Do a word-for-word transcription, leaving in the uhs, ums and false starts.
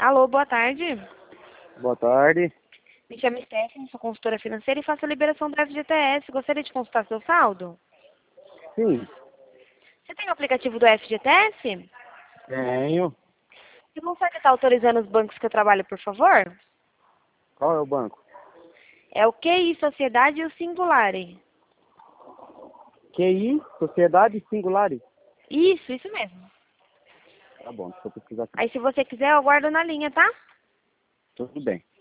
Alô, boa tarde. Boa tarde. Me chamo Stephanie, sou consultora financeira e faço a liberação do F G T S. Gostaria de consultar seu saldo? Sim, Você tem o aplicativo do F G T S? tenho. Você consegue estar autorizando os bancos que eu trabalho, por favor? Qual é o banco? É o Q I Sociedade e o Singulare. Q I, Sociedade Singulares. Isso, isso mesmo. Tá bom, deixa eu pesquisar aqui. Aí se você quiser, eu aguardo na linha, tá? Tudo bem.